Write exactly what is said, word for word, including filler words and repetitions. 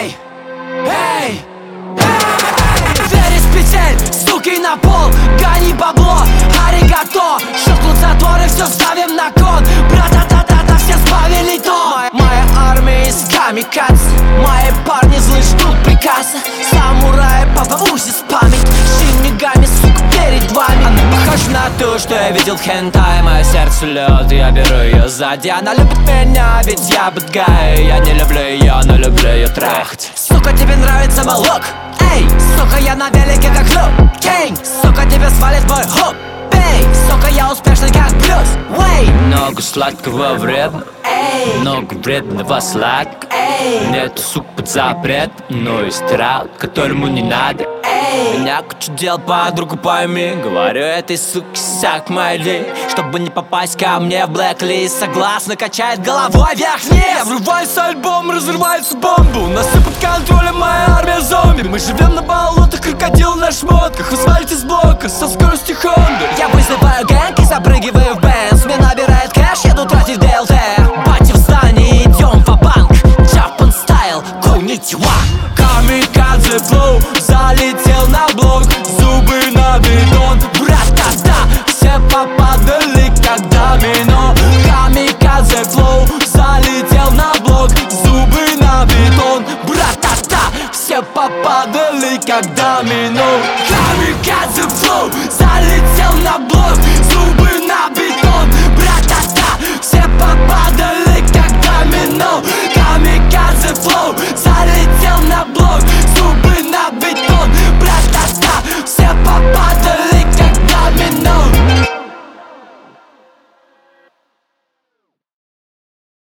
Эй, эй, эй! Дверь из петель, стуки на пол, гони бабло, аригато. Щелкнут заторы, все ставим на кон. Бра-та-та-та-та, все сбавили то. Моя, моя армия из камикадзе, мои парни злые ждут приказа. Самураи, папа, узис память, шинигами, сука, перед вами. Она похожа на ту, что я видел в хентай. Мое сердце лед, я беру ее сзади. Она любит меня, ведь я bad guy. Я не люблю ее, но люблю ее трахать. Сука, тебе нравится мой лук? Эй, сука, я на велике как Люк Кейн. Сука, тебе свалит мой хук. Эй, сука, я успешный как Брюс Уэйн. Много сладкого вредно, много вредного сладкого. Нету, сук, под запрет, но есть раунд, которому не надо. Меня куча дел, подругу пойми. Говорю этой суке сак майли, чтобы не попасть ко мне в блэк-лист. Согласно, качает головой вверх-вниз. Я врываюсь альбом, разрывается бомбу. Нас все под контролем, моя армия зомби. Мы живем на болотах, крокодил на шмотках. Асфальт из блока со скоростью Хонды. Я вызываю гэнг и запрыгиваю в Бенз. Мне набирает кэш, еду тратить ДЛТ. Батя в здании, идем в банк. Japan style, конничева. Камикадзе флоу, залетел на блок, зубы на бетон. Бра-та-та, все попадали как домино. Камикадзе флоу, залетел на блок, зубы на бетон. Бра-та-та, все попадали как домино. Камикадзе флоу, залетел на блок,